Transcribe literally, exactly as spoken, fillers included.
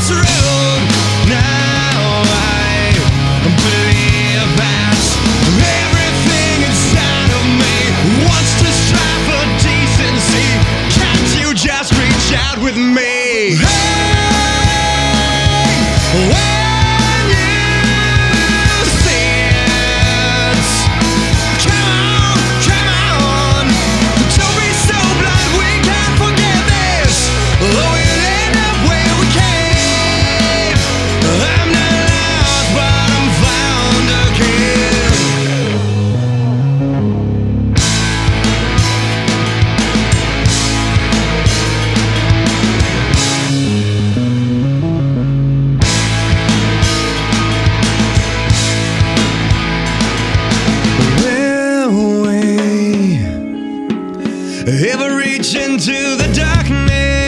road. Now I believe that everything inside of me wants to strive for decency. Can't you just reach out with me? Hey, when you see it, come on, come on. Don't be so blind, we can't forget this. Oh, we'll end up where we came. I'm not lost, but I'm found again. Will we ever reach into the darkness?